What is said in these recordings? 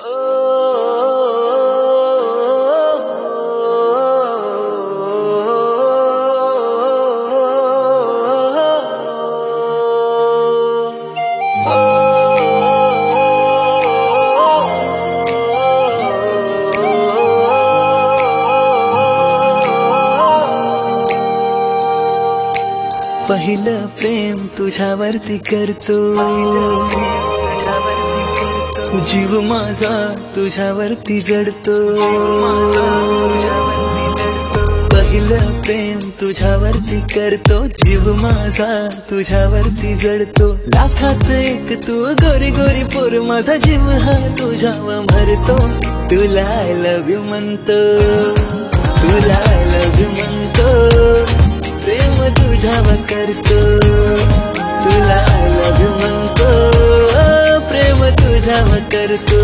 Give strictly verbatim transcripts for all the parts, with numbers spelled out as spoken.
पहिलं प्रेम तुझ्यावरती करतो, जीव माझा तुझ्यावरती जडतो. पहिलं प्रेम तुझ्यावरती करतो, जीव माझा तुझ्यावरती जडतो. लाखात एक तू गोरी गोरी पोर, माझा जीव हा तुझ्यावर भरतो. तुला आय लव्ह यू म्हणतो, तुला आय लव्ह यू म्हणतो. प्रेम तुझ्यावर करतो, तुला आय लव्ह यू म्हणतो. प्रेम तुझ्यावर करतो.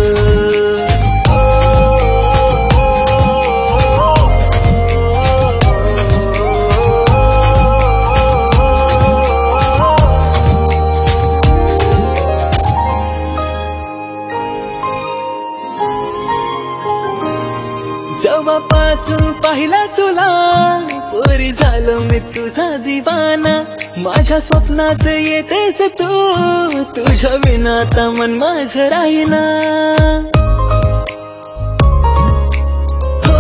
जेव्हापासून पाहिला तुला, पोरी झालो मी तुझा दिवाना. माझ्या स्वप्नात येतेस तू, तुझ्या विना आता मन माझं राहीना. हो,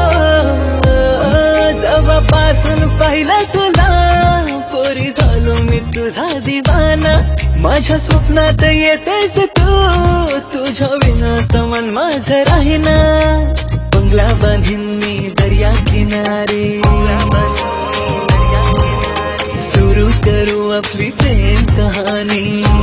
जेव्हापासून पाहिला तुला, पोरी झालो मी तुझा दिवाना. माझ्या स्वप्नात येतेस तू, तुझ्या विना आता मन माझं राहीना. बंगला बांधीन मी दर्या किनारे, सुरू करू आपली प्रेम कहाणी.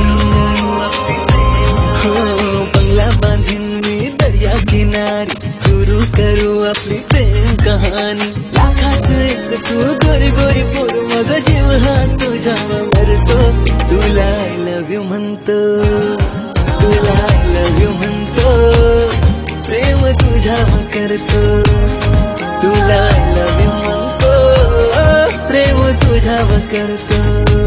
हो, बंगला बांधीन मी दर्या किनारी, सुरू करू आपली प्रेम कहाणी. लाखात एक तू गोरी गोरी पोर, माझा जीव हा तुझ्यावर भरतो. तुला आय लव्ह यू म्हणतो, तुला आय लव्ह यू म्हणतो. प्रेम तुझ्यावर करतो, तुला आय लव्ह यू म्हणतो. प्रेम तुझ्यावर करतो.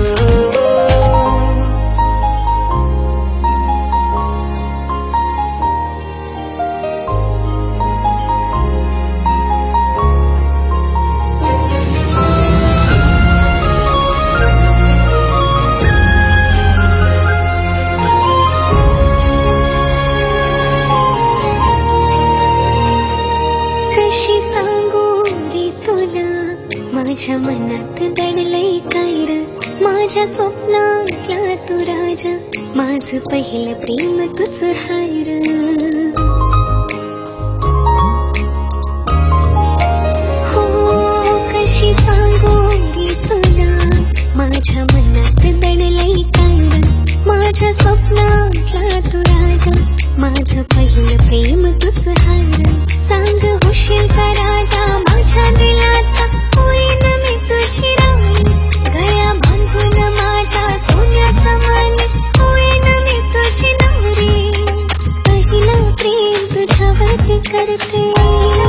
माझ्या मनात दडलंय काय र, माझ्या स्वप्नातला तू राजा. माझं पहिलं प्रेम तुझ हाय र. हो, कशी सांगू रे तुला, माझ्या मनात दडलंय काय र, माझ्या स्वप्नातला तू राजा. माझं पहिलं प्रेम तुझ हाय र. सांग होशील का राजा माझ्या दिलाचा, होईन मी तुझी राणी. गळ्या बांधून माझ्या सोन्याचा मानी, होईन मी तुझी नवरी. पहिलं प्रेम तुझ्यावरती करते.